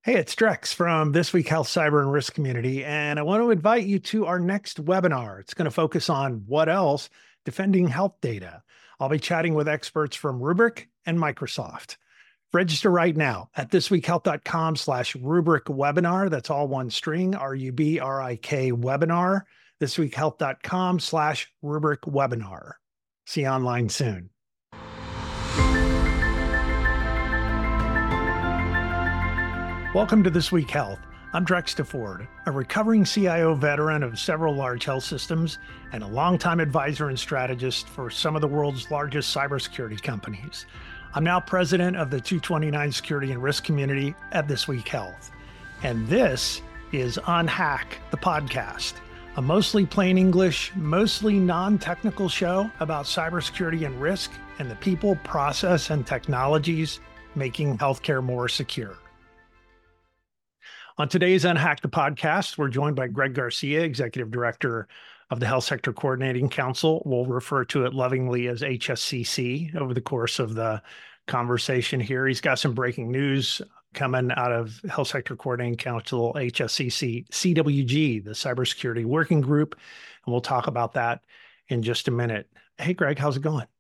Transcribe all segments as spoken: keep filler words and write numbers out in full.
Hey, it's Drex from This Week Health Cyber and Risk Community, and I want to invite you to our next webinar. It's going to focus on what else? Defending health data. I'll be chatting with experts from Rubrik and Microsoft. Register right now at thisweekhealth.com slash Rubrik webinar. That's all one string, R U B R I K webinar, thisweekhealth.com slash Rubrik webinar. See you online soon. Welcome to This Week Health. I'm Drex DeFord, a recovering C I O veteran of several large health systems and a longtime advisor and strategist for some of the world's largest cybersecurity companies. I'm now president of the two twenty-nine Security and Risk Community at This Week Health. And this is Unhack, the podcast, a mostly plain English, mostly non-technical show about cybersecurity and risk and the people, process, and technologies making healthcare more secure. On today's Unhack the Podcast, we're joined by Greg Garcia, Executive Director of the Health Sector Coordinating Council. We'll refer to it lovingly as H S C C over the course of the conversation here. He's got some breaking news coming out of Health Sector Coordinating Council, H S C C, C W G, the Cybersecurity Working Group, and we'll talk about that in just a minute. Hey, Greg, how's it going?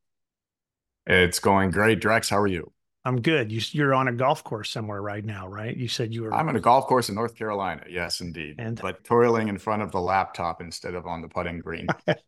It's going great. Drex, how are you? I'm good. You, you're on a golf course somewhere right now, right? You said you were. I'm on a golf course in North Carolina. Yes, indeed. And but toiling in front of the laptop instead of on the putting green.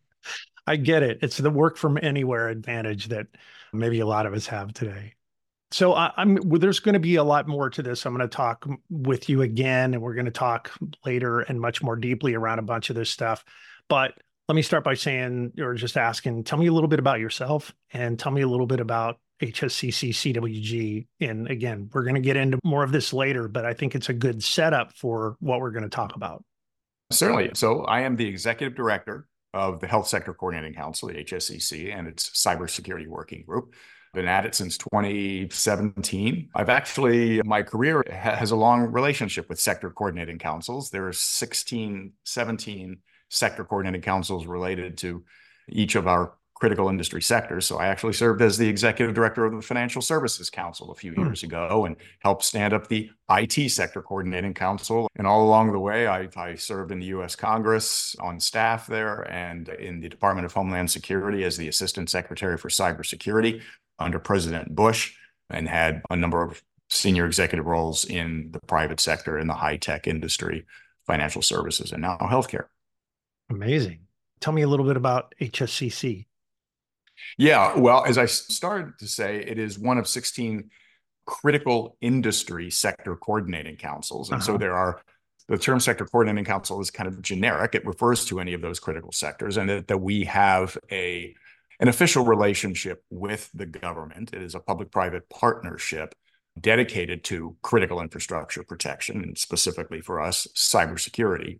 I get it. It's the work from anywhere advantage that maybe a lot of us have today. So I, I'm well, there's going to be a lot more to this. I'm going to talk with you again, and we're going to talk later and much more deeply around a bunch of this stuff. But let me start by saying, or just asking, tell me a little bit about yourself and tell me a little bit about H S C C C W G. And again, we're going to get into more of this later, but I think it's a good setup for what we're going to talk about. Certainly. So I am the Executive Director of the Health Sector Coordinating Council, the H S C C, and its Cybersecurity Working Group. Been at it since twenty seventeen. I've actually, my career ha- has a long relationship with sector coordinating councils. There are sixteen, seventeen sector coordinating councils related to each of our critical industry sectors. So I actually served as the executive director of the Financial Services Council a few Hmm. years ago and helped stand up the I T Sector Coordinating Council. And all along the way, I, I served in the U S Congress on staff there and in the Department of Homeland Security as the Assistant Secretary for Cybersecurity under President Bush, and had a number of senior executive roles in the private sector, in the high-tech industry, financial services, and now healthcare. Amazing. Tell me a little bit about H S C C. Yeah, well, as I started to say, it is one of sixteen critical industry sector coordinating councils. And Uh-huh. so there are, the term sector coordinating council is kind of generic. It refers to any of those critical sectors, and that, that we have a an official relationship with the government. It is a public-private partnership dedicated to critical infrastructure protection, and specifically for us, cybersecurity.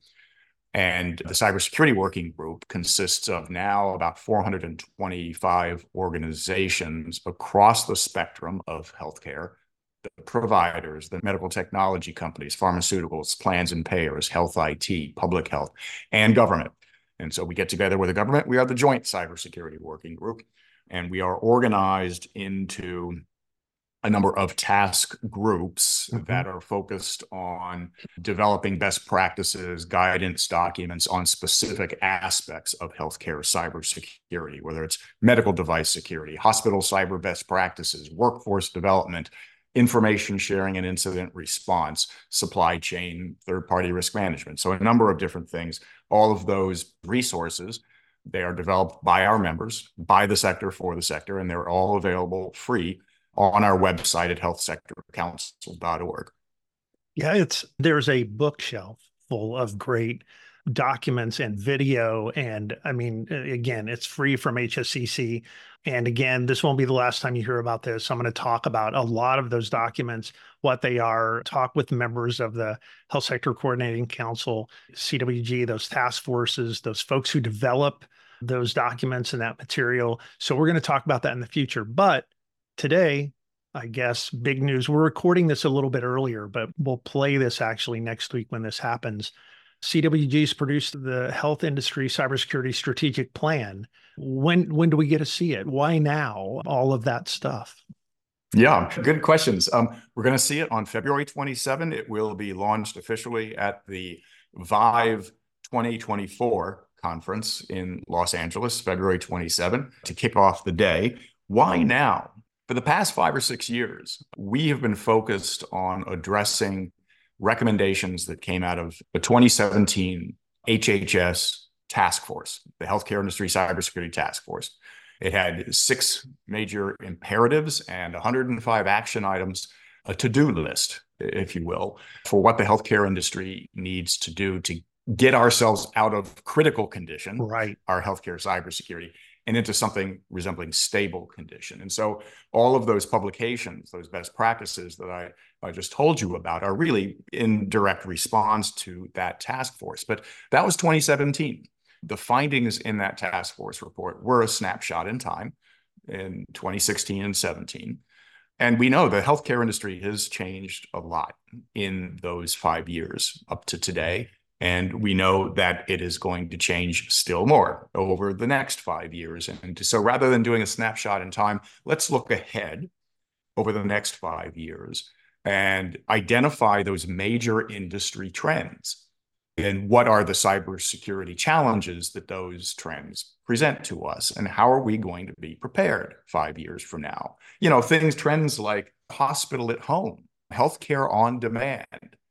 And the Cybersecurity Working Group consists of now about four hundred twenty-five organizations across the spectrum of healthcare, the providers, the medical technology companies, pharmaceuticals, plans and payers, health I T, public health, and government. And so we get together with the government. We are the Joint Cybersecurity Working Group, and we are organized into a number of task groups mm-hmm. that are focused on developing best practices, guidance documents on specific aspects of healthcare cybersecurity, whether it's medical device security, hospital cyber best practices, workforce development, information sharing and incident response, supply chain, third-party risk management. So a number of different things. All of those resources, they are developed by our members, by the sector, for the sector, and they're all available free on our website at health sector council dot org. Yeah, it's there's a bookshelf full of great documents and video. And I mean, again, it's free from H S C C. And again, this won't be the last time you hear about this. I'm going to talk about a lot of those documents, what they are, talk with members of the Health Sector Coordinating Council, C W G, those task forces, those folks who develop those documents and that material. So we're going to talk about that in the future. But today, I guess, big news. We're recording this a little bit earlier, but we'll play this actually next week when this happens. C W G's produced the Health Industry Cybersecurity Strategic Plan. When when do we get to see it? Why now? All of that stuff. Yeah, good questions. Um, we're going to see it on February twenty-seventh. It will be launched officially at the Vive twenty twenty-four conference in Los Angeles, February twenty-seventh, to kick off the day. Why now? For the past five or six years, we have been focused on addressing recommendations that came out of the twenty seventeen H H S task force, the Healthcare Industry Cybersecurity Task Force. It had six major imperatives and one hundred five action items, a to-do list, if you will, for what the healthcare industry needs to do to get ourselves out of critical condition, Right. our healthcare cybersecurity, and into something resembling stable condition. And so all of those publications, those best practices that I, I just told you about, are really in direct response to that task force. But that was twenty seventeen. The findings in that task force report were a snapshot in time in twenty sixteen and seventeen. And we know the healthcare industry has changed a lot in those five years up to today. And we know that it is going to change still more over the next five years. And so rather than doing a snapshot in time, let's look ahead over the next five years and identify those major industry trends. And what are the cybersecurity challenges that those trends present to us? And how are we going to be prepared five years from now? You know, things, trends like hospital at home, healthcare on demand,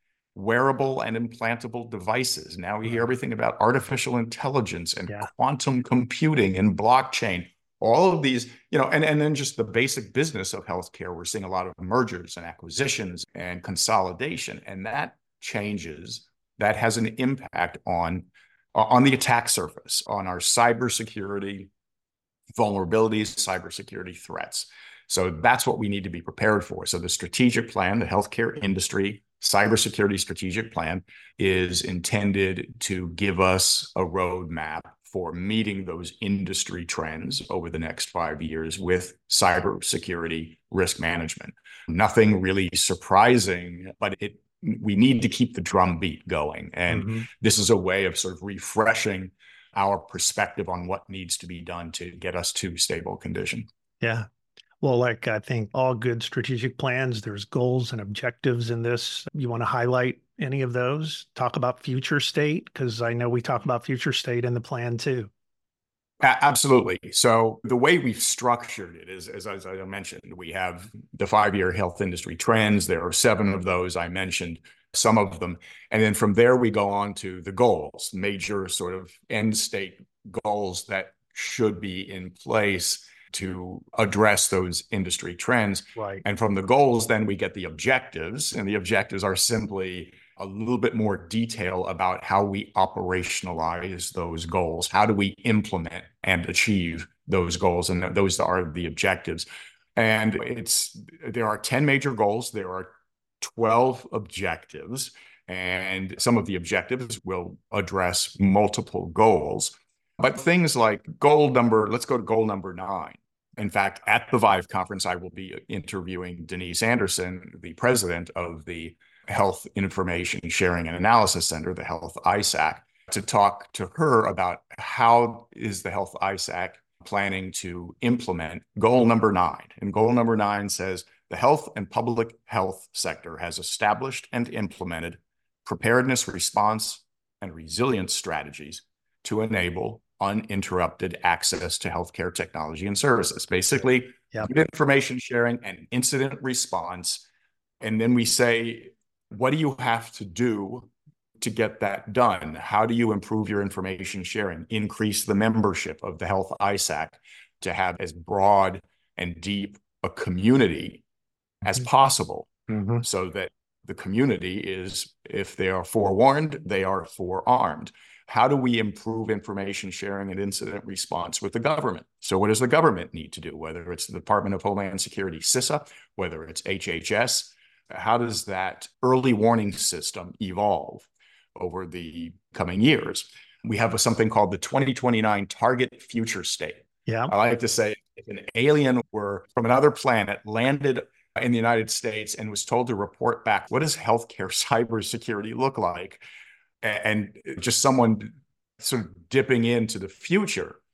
wearable and implantable devices. Now we hear everything about artificial intelligence and Yeah. quantum computing and blockchain. All of these, you know, and, and then just the basic business of healthcare. We're seeing a lot of mergers and acquisitions and consolidation, and that changes. That has an impact on, on the attack surface, on our cybersecurity vulnerabilities, cybersecurity threats. So that's what we need to be prepared for. So the strategic plan, the healthcare industry cybersecurity strategic plan, is intended to give us a roadmap for meeting those industry trends over the next five years with cybersecurity risk management. Nothing really surprising, but it we need to keep the drumbeat going. And mm-hmm. this is a way of sort of refreshing our perspective on what needs to be done to get us to stable condition. Yeah. Well, like I think all good strategic plans, there's goals and objectives in this. You want to highlight any of those? Talk about future state, because I know we talk about future state in the plan too. Absolutely. So the way we've structured it is, as, as I mentioned, we have the five-year health industry trends. There are seven of those. I mentioned some of them. And then from there, we go on to the goals, major sort of end state goals that should be in place to address those industry trends. Right. And from the goals, then we get the objectives. And the objectives are simply a little bit more detail about how we operationalize those goals. How do we implement and achieve those goals? And those are the objectives. And it's there are ten major goals. There are twelve objectives. And some of the objectives will address multiple goals. But things like goal number, let's go to goal number nine. In fact, at the Vive conference, I will be interviewing Denise Anderson, the president of the Health Information Sharing and Analysis Center, the Health I S A C, to talk to her about how is the Health I S A C planning to implement goal number nine. And goal number nine says the health and public health sector has established and implemented preparedness, response, and resilience strategies to enable uninterrupted access to healthcare technology and services. Basically, yep. good information sharing and incident response. And then we say, what do you have to do to get that done? How do you improve your information sharing, increase the membership of the Health I S A C to have as broad and deep a community as possible, mm-hmm. so that the community is, if they are forewarned, they are forearmed. How do we improve information sharing and incident response with the government? So what does the government need to do, whether it's the Department of Homeland Security, CISA, whether it's H H S? How does that early warning system evolve over the coming years? We have something called the twenty twenty-nine Target Future State. Yeah. I like to say if an alien were from another planet, landed in the United States and was told to report back, what does healthcare cybersecurity look like? And just someone sort of dipping into the future,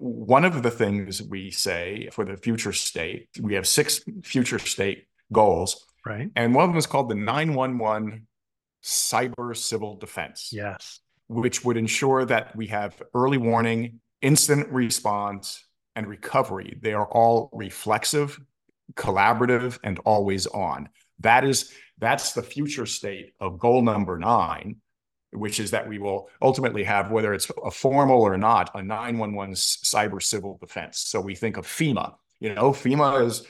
one of the things we say for the future state, we have six future state goals. Right. And one of them is called the nine one one Cyber Civil Defense. Yes. Which would ensure that we have early warning, incident response, and recovery. They are all reflexive, collaborative, and always on. That is, that's the future state of goal number nine, which is that we will ultimately have, whether it's a formal or not, a nine one one cyber civil defense. So we think of FEMA. You know, FEMA is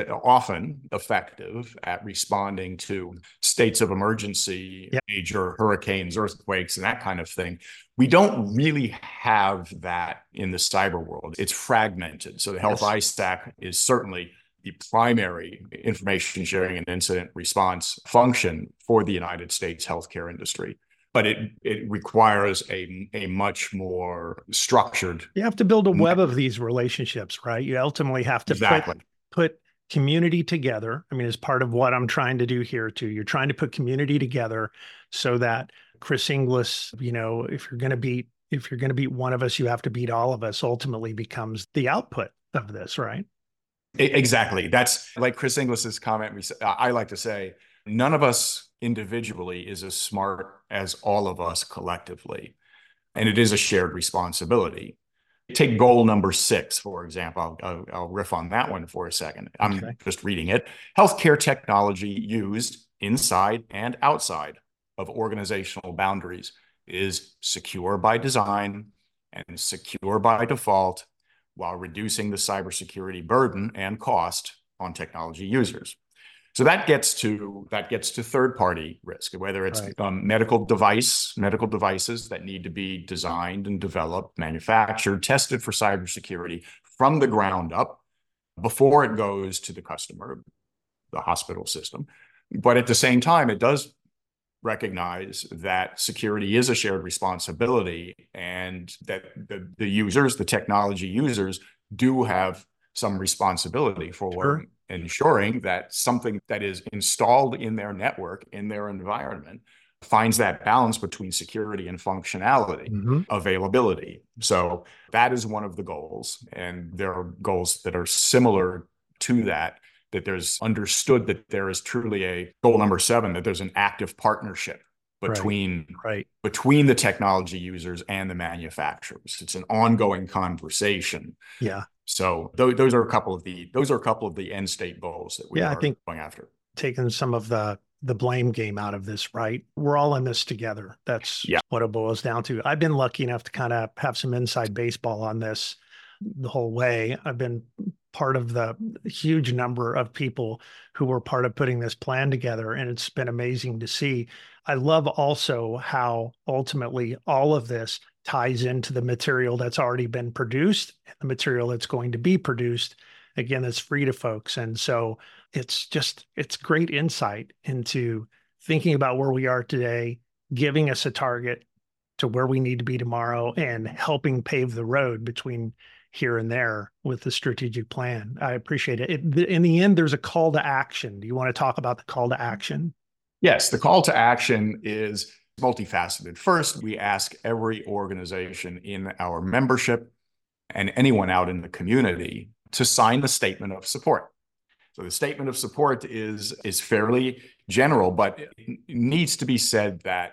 often effective at responding to states of emergency, yep. major hurricanes, earthquakes, and that kind of thing. We don't really have that in the cyber world. It's fragmented. So the Health yes. I STAC is certainly the primary information sharing and incident response function for the United States healthcare industry. But it it requires a, a much more structured. You have to build a web of these relationships, right? You ultimately have to exactly. put, put community together. I mean, as part of what I'm trying to do here too, you're trying to put community together so that Chris Inglis, you know, if you're going to beat, if you're going to beat one of us, you have to beat all of us, ultimately becomes the output of this, right? Exactly. That's like Chris Inglis's comment. We, I like to say, none of us individually is as smart as all of us collectively. And it is a shared responsibility. Take goal number six, for example. I'll, I'll, I'll riff on that one for a second. I'm okay. just reading it. Healthcare technology used inside and outside of organizational boundaries is secure by design and secure by default, while reducing the cybersecurity burden and cost on technology users. So that gets to that gets to third-party risk, whether it's right. um, medical device, medical devices that need to be designed and developed, manufactured, tested for cybersecurity from the ground up before it goes to the customer, the hospital system. But at the same time, it does recognize that security is a shared responsibility, and that the, the users, the technology users, do have some responsibility for sure. ensuring that something that is installed in their network, in their environment, finds that balance between security and functionality, mm-hmm. availability. So that is one of the goals. And there are goals that are similar to that, that there's understood that there is truly a goal number seven, that there's an active partnership between, right. Right. between the technology users and the manufacturers. It's an ongoing conversation. Yeah. So th- those are a couple of the those are a couple of the end state goals that we yeah, are I think going after. Taking some of the the blame game out of this, right? We're all in this together. That's yeah. what it boils down to. I've been lucky enough to kind of have some inside baseball on this the whole way. I've been part of the huge number of people who were part of putting this plan together, and it's been amazing to see. I love also how ultimately all of this ties into the material that's already been produced and the material that's going to be produced. Again, that's free to folks. And so it's just, it's great insight into thinking about where we are today, giving us a target to where we need to be tomorrow, and helping pave the road between here and there with the strategic plan. I appreciate it. it. In the end, there's a call to action. Do you want to talk about the call to action? Yes, the call to action is multifaceted. First, we ask every organization in our membership and anyone out in the community to sign the statement of support. So the statement of support is, is fairly general, but it needs to be said that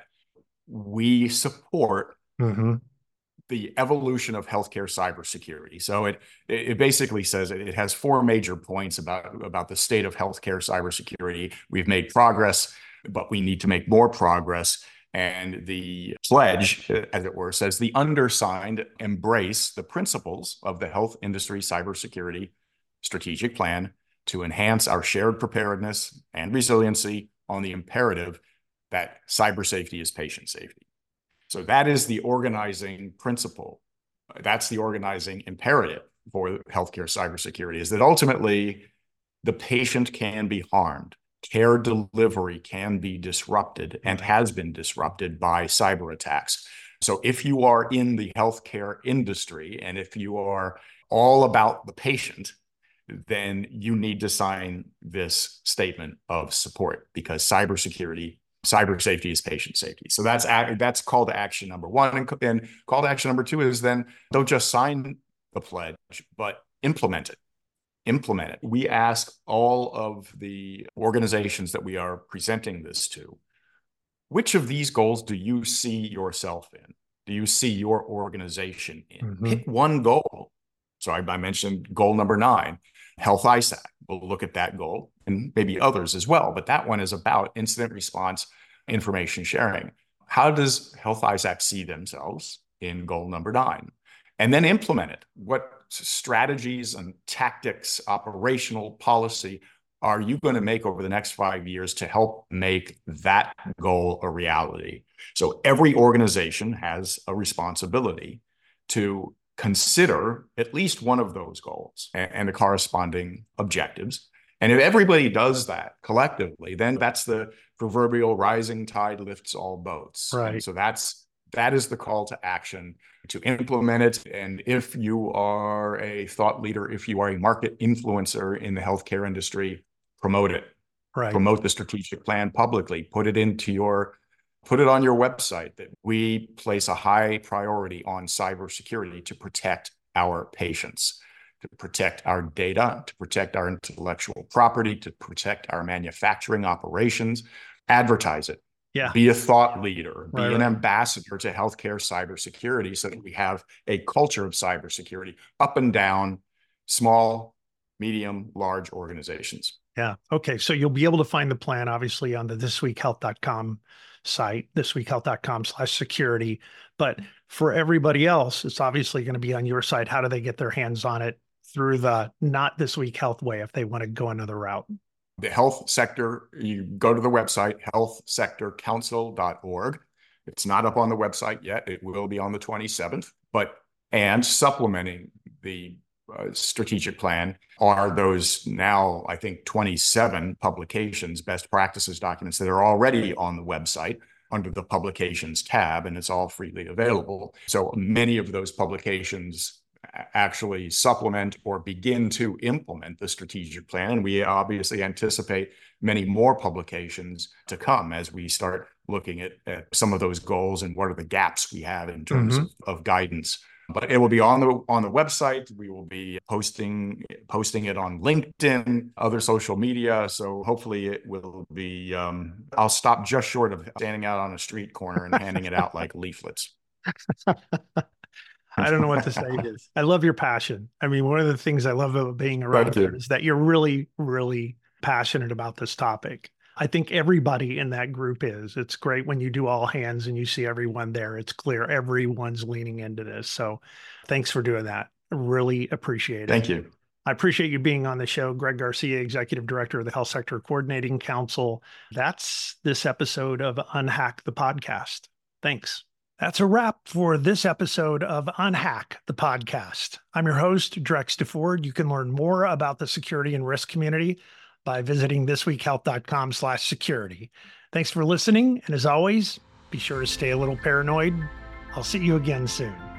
we support mm-hmm. the evolution of healthcare cybersecurity. So it it basically says it has four major points about, about the state of healthcare cybersecurity. We've made progress, but we need to make more progress. And the pledge, as it were, says the undersigned embrace the principles of the health industry cybersecurity strategic plan to enhance our shared preparedness and resiliency on the imperative that cyber safety is patient safety. So that is the organizing principle. That's the organizing imperative for healthcare cybersecurity, is that ultimately the patient can be harmed. Care delivery can be disrupted and has been disrupted by cyber attacks. So if you are in the healthcare industry and if you are all about the patient, then you need to sign this statement of support, because cybersecurity, cyber safety is patient safety. So that's that's call to action number one. And, and call to action number two is then don't just sign the pledge, but implement it. Implement it. We ask all of the organizations that we are presenting this to, which of these goals do you see yourself in? Do you see your organization in? Mm-hmm. Pick one goal. So I, I mentioned goal number nine, Health I SAC. We'll look at that goal and maybe others as well, but that one is about incident response information sharing. How does Health I SAC see themselves in goal number nine? And then implement it. What strategies and tactics, operational policy are you going to make over the next five years to help make that goal a reality? So every organization has a responsibility to consider at least one of those goals and, and the corresponding objectives. And if everybody does that collectively, then that's the proverbial rising tide lifts all boats. Right. And so that's that is the call to action to implement it. And if you are a thought leader, if you are a market influencer in the healthcare industry, promote it. Right. Promote the strategic plan publicly. Put it into your, put it on your website that we place a high priority on cybersecurity to protect our patients, to protect our data, to protect our intellectual property, to protect our manufacturing operations. Advertise it. Yeah. Be a thought leader, be right, an right. ambassador to healthcare cybersecurity so that we have a culture of cybersecurity up and down, small, medium, large organizations. Yeah. Okay. So you'll be able to find the plan, obviously, on the this week health dot com site, this week health dot com slash security. But for everybody else, it's obviously going to be on your site. How do they get their hands on it through the not This Week Health way if they want to go another route? The health sector, you go to the website, health sector council dot org. It's not up on the website yet. It will be on the twenty-seventh. But, and supplementing the uh, strategic plan are those now, I think, twenty-seven publications, best practices documents that are already on the website under the publications tab, and it's all freely available. So many of those publications actually supplement or begin to implement the strategic plan. And we obviously anticipate many more publications to come as we start looking at, at some of those goals and what are the gaps we have in terms mm-hmm. of, of guidance. But it will be on the on the website. We will be posting posting it on LinkedIn, other social media. So hopefully it will be, um, I'll stop just short of standing out on a street corner and handing it out like leaflets. I don't know what to say. Is I love your passion. I mean, one of the things I love about being around here is that you're really, really passionate about this topic. I think everybody in that group is. It's great when you do all hands and you see everyone there. It's clear everyone's leaning into this. So thanks for doing that. I really appreciate it. Thank you. I appreciate you being on the show. Greg Garcia, Executive Director of the Health Sector Coordinating Council. That's this episode of Unhack the Podcast. Thanks. That's a wrap for this episode of Unhack the Podcast. I'm your host, Drex DeFord. You can learn more about the security and risk community by visiting this week health dot com slash security. Thanks for listening. And as always, be sure to stay a little paranoid. I'll see you again soon.